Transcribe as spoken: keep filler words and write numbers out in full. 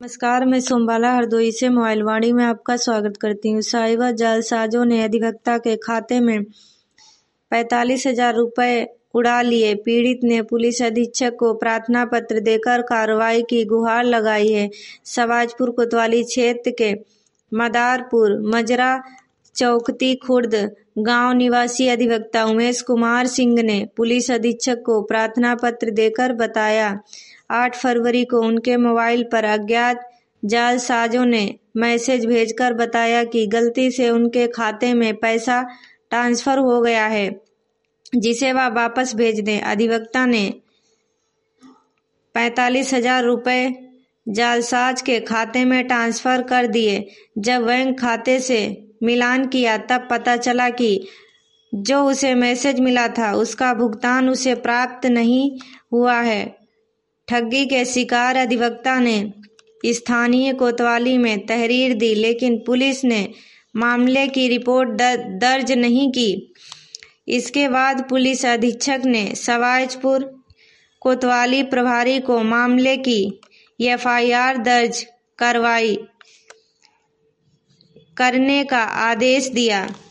नमस्कार, मैं सोमबाला हरदोई से मोबाइल वाणी में आपका स्वागत करती हूँ। साइबर जालसाजों ने अधिवक्ता के खाते में पैंतालीस हजार रुपये उड़ा लिए। पीड़ित ने पुलिस अधीक्षक को प्रार्थना पत्र देकर कार्रवाई की गुहार लगाई है। सवाजपुर कोतवाली क्षेत्र के मदारपुर मजरा चौकती खुर्द गांव निवासी अधिवक्ता उमेश कुमार सिंह ने पुलिस अधीक्षक को प्रार्थना पत्र देकर बताया आठ फरवरी को उनके मोबाइल पर अज्ञात जालसाजों ने मैसेज भेजकर बताया कि गलती से उनके खाते में पैसा ट्रांसफर हो गया है, जिसे वह वापस भेज दें। अधिवक्ता ने पैंतालीस हजार रुपये जालसाज के खाते में ट्रांसफर कर दिए। जब बैंक खाते से मिलान किया तब पता चला कि जो उसे मैसेज मिला था उसका भुगतान उसे प्राप्त नहीं हुआ है। ठगी के शिकार अधिवक्ता ने स्थानीय कोतवाली में तहरीर दी, लेकिन पुलिस ने मामले की रिपोर्ट दर्ज नहीं की। इसके बाद पुलिस अधीक्षक ने सवाजपुर कोतवाली प्रभारी को मामले की एफ आई आर दर्ज करवाई करने का आदेश दिया।